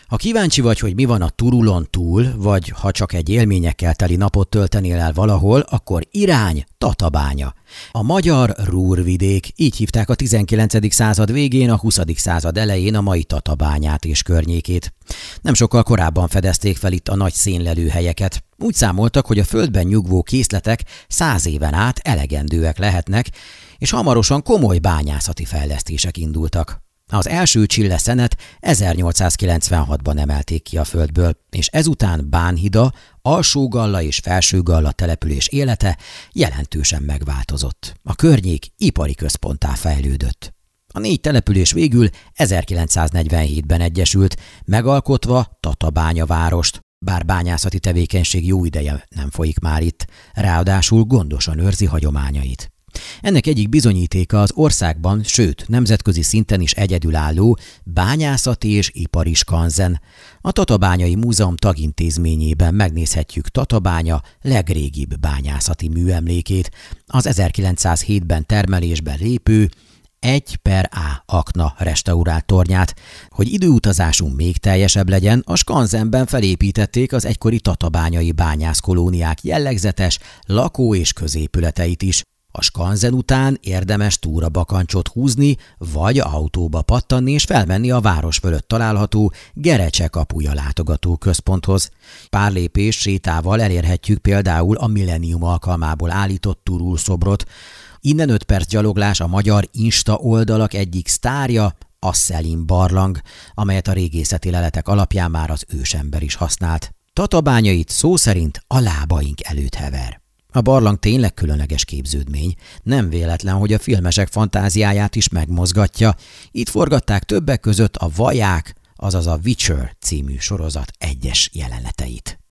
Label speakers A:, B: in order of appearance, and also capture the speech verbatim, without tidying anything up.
A: Ha kíváncsi vagy, hogy mi van a Turulon túl, vagy ha csak egy élményekkel teli napot töltenél el valahol, akkor irány Tatabánya. A magyar Ruhrvidék, így hívták a tizenkilencedik század végén, a huszadik század elején a mai Tatabányát és környékét. Nem sokkal korábban fedezték fel itt a nagy szénlelőhelyeket. Úgy számoltak, hogy a földben nyugvó készletek száz éven át elegendőek lehetnek, és hamarosan komoly bányászati fejlesztések indultak. Az első csilleszenet ezernyolcszázkilencvenhatban emelték ki a földből, és ezután Bánhida, Alsógalla és Felsőgalla település élete jelentősen megváltozott. A környék ipari központtá fejlődött. A négy település végül ezerkilencszáznegyvenhétben egyesült, megalkotva Tatabánya várost, bár bányászati tevékenység jó ideje nem folyik már itt, ráadásul gondosan őrzi hagyományait. Ennek egyik bizonyítéka az országban, sőt, nemzetközi szinten is egyedülálló bányászati és ipari skanzen. A Tatabányai Múzeum tagintézményében megnézhetjük Tatabánya legrégibb bányászati műemlékét, az ezerkilencszázhétben termelésbe lépő egy per A akna restaurált tornyát. Hogy időutazásunk még teljesebb legyen, a skanzenben felépítették az egykori tatabányai bányászkolóniák jellegzetes lakó- és középületeit is. A skanzen után érdemes túrabakancsot húzni, vagy autóba pattanni és felmenni a város fölött található Gerecse kapuja látogatóközponthoz. Pár lépés sétával elérhetjük például a millennium alkalmából állított Turul szobrot. Innen öt perc gyaloglás a magyar Insta oldalak egyik sztárja, a Szelim barlang, amelyet a régészeti leletek alapján már az ősember is használt. Tatabányait szó szerint a lábaink előtt hever. A barlang tényleg különleges képződmény, nem véletlen, hogy a filmesek fantáziáját is megmozgatja. Itt forgatták többek között a Vaják, azaz a Witcher című sorozat egyes jeleneteit.